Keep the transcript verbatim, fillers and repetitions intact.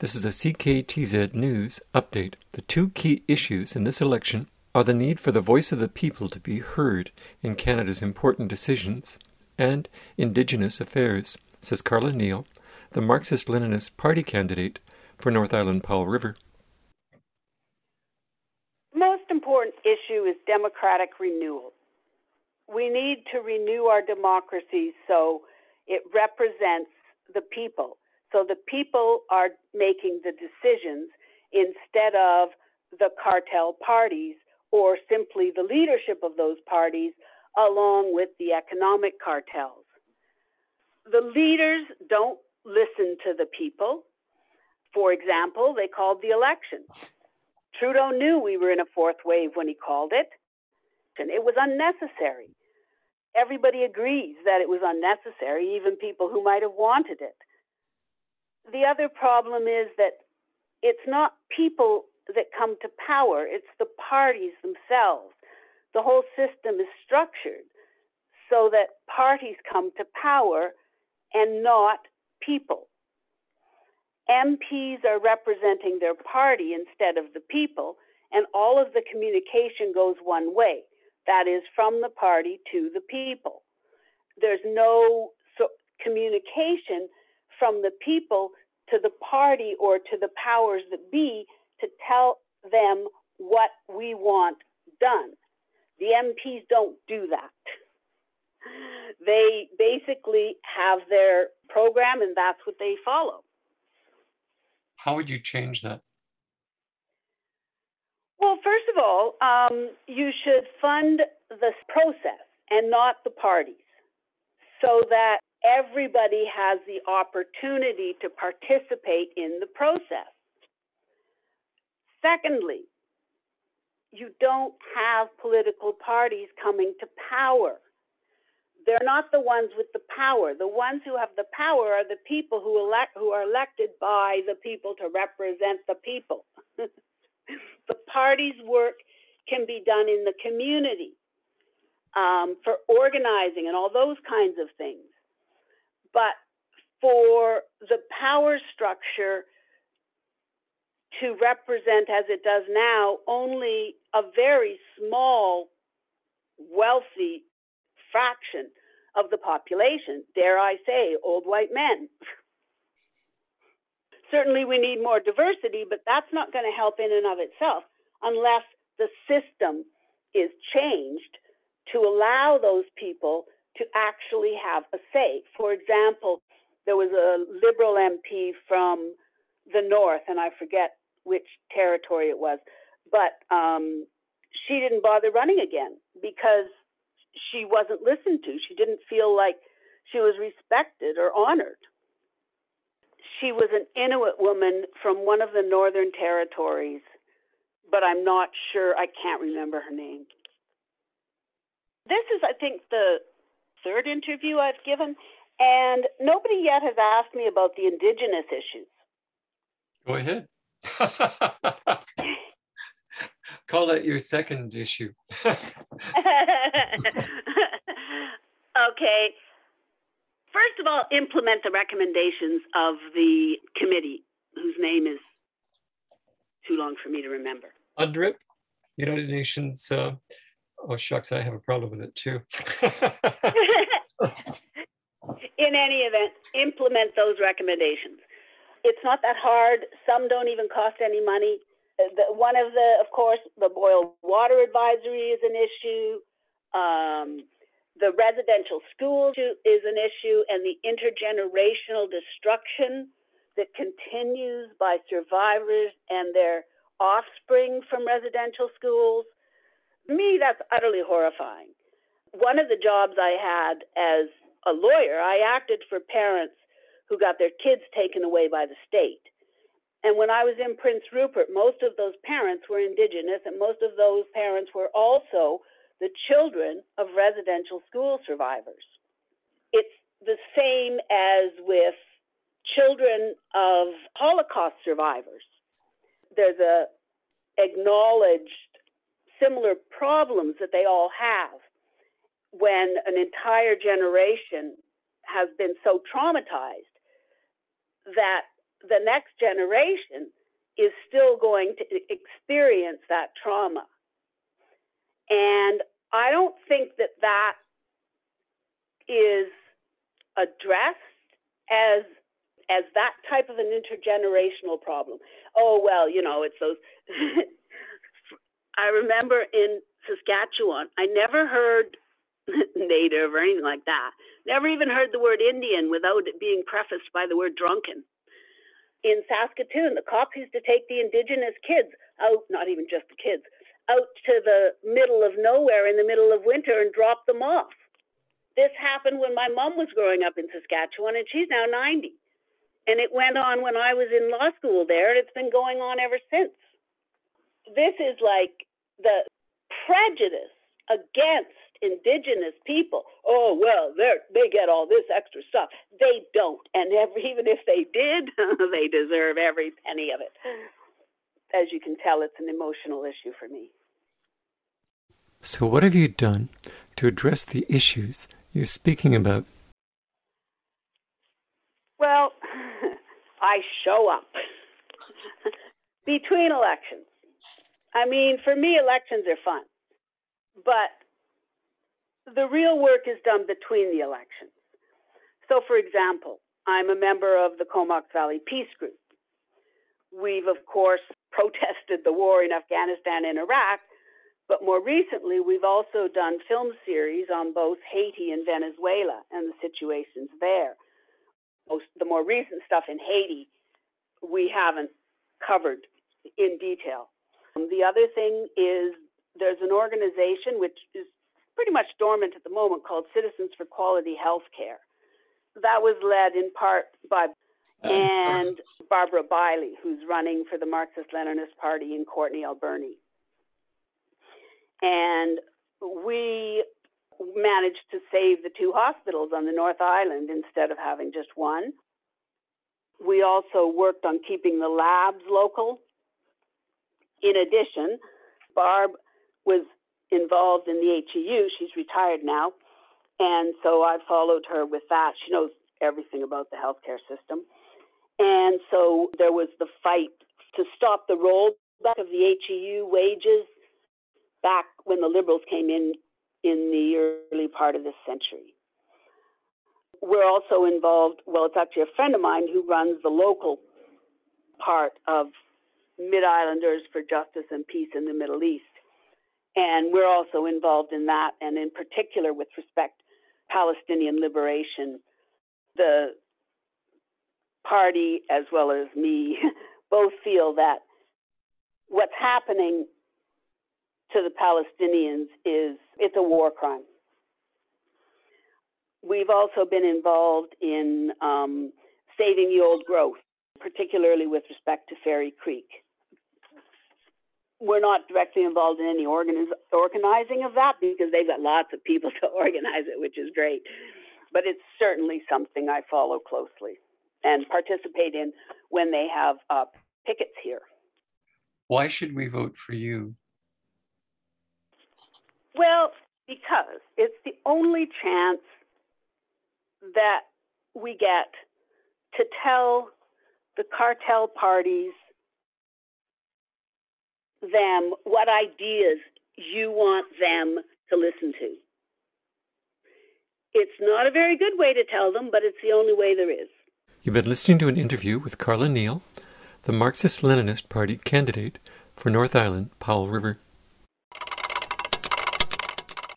This is a C K T Z News update. The two key issues in this election are the need for the voice of the people to be heard in Canada's important decisions and Indigenous affairs, says Carla Neal, the Marxist-Leninist Party candidate for North Island Powell River. Most important issue is democratic renewal. We need to renew our democracy so it represents the people. So the people are making the decisions instead of the cartel parties or simply the leadership of those parties along with the economic cartels. The leaders don't listen to the people. For example, they called the election. Trudeau knew we were in a fourth wave when he called it, and it was unnecessary. Everybody agrees that it was unnecessary, even people who might have wanted it. The other problem is that it's not people that come to power, it's the parties themselves. The whole system is structured so that parties come to power and not people. M Ps are representing their party instead of the people, and all of the communication goes one way. That is, from the party to the people. There's no so communication from the people to the party or to the powers that be to tell them what we want done. The M Ps don't do that. They basically have their program and that's what they follow. How would you change that? Well, first of all, um, you should fund this process and not the parties so that everybody has the opportunity to participate in the process. Secondly, you don't have political parties coming to power. They're not the ones with the power. The ones who have the power are the people who elect, who are elected by the people to represent the people. The party's work can be done in the community um, for organizing and all those kinds of things. But for the power structure to represent, as it does now, only a very small, wealthy fraction of the population, dare I say, old white men. Certainly we need more diversity, but that's not going to help in and of itself unless the system is changed to allow those people to actually have a say. For example, there was a Liberal M P from the north, and I forget which territory it was, but um, she didn't bother running again because she wasn't listened to. She didn't feel like she was respected or honored. She was an Inuit woman from one of the northern territories, but I'm not sure, I can't remember her name. This is, I think, the third interview I've given, and nobody yet has asked me about the Indigenous issues. Go ahead. Call that your second issue. Okay. First of all, implement the recommendations of the committee, whose name is too long for me to remember. UNDRIP, United Nations. Uh, oh, shucks, I have a problem with it too. In any event, implement those recommendations. It's not that hard. Some don't even cost any money. The, one of the, of course, the boil water advisory is an issue. Um, the residential school is an issue, and the intergenerational destruction that continues by survivors and their offspring from residential schools. To me, that's utterly horrifying. One of the jobs I had as a lawyer, I acted for parents who got their kids taken away by the state. And when I was in Prince Rupert, most of those parents were Indigenous, and most of those parents were also the children of residential school survivors. It's the same as with children of Holocaust survivors. There's a acknowledged similar problems that they all have when an entire generation has been so traumatized that the next generation is still going to experience that trauma. And I don't think that that is addressed as as that type of an intergenerational problem. Oh, well, you know, it's those... I remember in Saskatchewan, I never heard Native or anything like that. Never even heard the word Indian without it being prefaced by the word drunken. In Saskatoon, the cops used to take the Indigenous kids out, not even just the kids, out to the middle of nowhere in the middle of winter and drop them off. This happened when my mom was growing up in Saskatchewan, and she's now ninety. And it went on when I was in law school there, and it's been going on ever since. This is like the prejudice against Indigenous people. Oh, well, they they get all this extra stuff. They don't. And every, even if they did, they deserve every penny of it. As you can tell, it's an emotional issue for me. So what have you done to address the issues you're speaking about? Well, I show up between elections. I mean, for me, elections are fun. But the real work is done between the elections. So, for example, I'm a member of the Comox Valley Peace Group. We've, of course, protested the war in Afghanistan and Iraq, but more recently, we've also done film series on both Haiti and Venezuela and the situations there. Most, the more recent stuff in Haiti, we haven't covered in detail. Um, the other thing is there's an organization which is pretty much dormant at the moment called Citizens for Quality Healthcare. That was led in part by and Barbara Biley, who's running for the Marxist-Leninist Party in Courtenay, Alberni. And we managed to save the two hospitals on the North Island instead of having just one. We also worked on keeping the labs local. In addition, Barb was involved in the H E U. She's retired now. And so I followed her with that. She knows everything about the healthcare system. And so there was the fight to stop the rollback of the H E U wages back when the Liberals came in in the early part of this century. We're also involved, well, it's actually a friend of mine who runs the local part of Mid-Islanders for Justice and Peace in the Middle East. And we're also involved in that, and in particular with respect to Palestinian liberation. The party, as well as me, both feel that what's happening to the Palestinians is, it's a war crime. We've also been involved in um, saving the old growth, particularly with respect to Fairy Creek. We're not directly involved in any organiz- organizing of that because they've got lots of people to organize it, which is great. But it's certainly something I follow closely and participate in when they have uh, pickets here. Why should we vote for you? Well, because it's the only chance that we get to tell the cartel parties them what ideas you want them to listen to. It's not a very good way to tell them, but it's the only way there is. You've been listening to an interview with Carla Neal, the Marxist-Leninist Party candidate for North Island, Powell River.